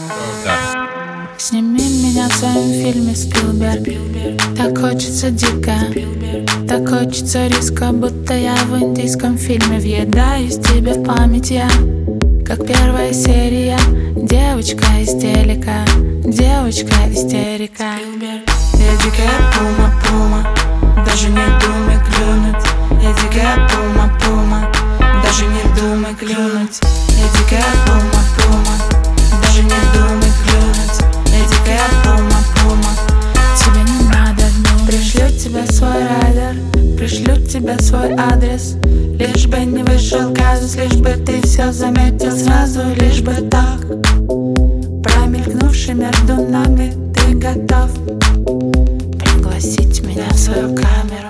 Да. Сними меня в своем фильме, Спилберг. Так хочется дико, так хочется риска, будто я в индийском фильме. Въедаюсь тебе в память я, как первая серия. Девочка из телека, девочка истерика. Я дикая пума, даже не думай клюнуть. Я дикая пума, даже не думай клюнуть. Я дикая пума, даже не думай клюнуть. Я дикая пума, тебе не надо думать. Пришлю тебе свой райдер, пришлю тебе свой адрес. Лишь бы не вышел казус, лишь бы ты все заметил сразу. Лишь бы так, промелькнувший между нами, ты готов пригласить меня в свою камеру.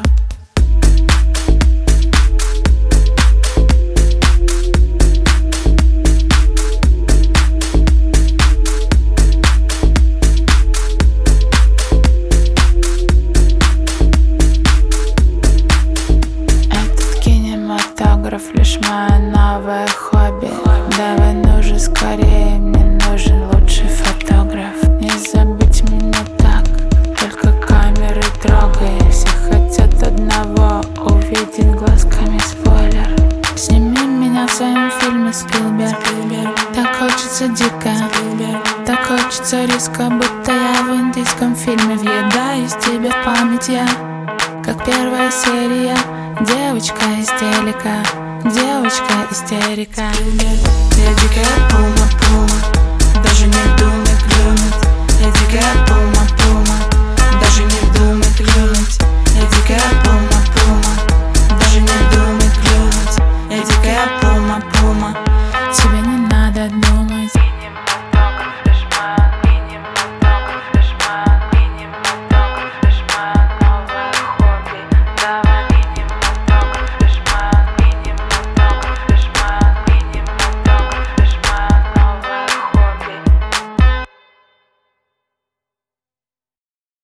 Фотограф лишь мое новое хобби. Давай, ну же скорее, мне нужен лучший фотограф. Не забудь меня так, только камеры трогай. Все хотят одного, увидеть глазками спойлер. Сними меня в своем фильме, Спилберг. Так хочется дико, так хочется риска, будто я в индийском фильме. Въедаюсь тебе в память я, как первая серия. Девочка из телека, девочка истерика. Я дикая пума, даже не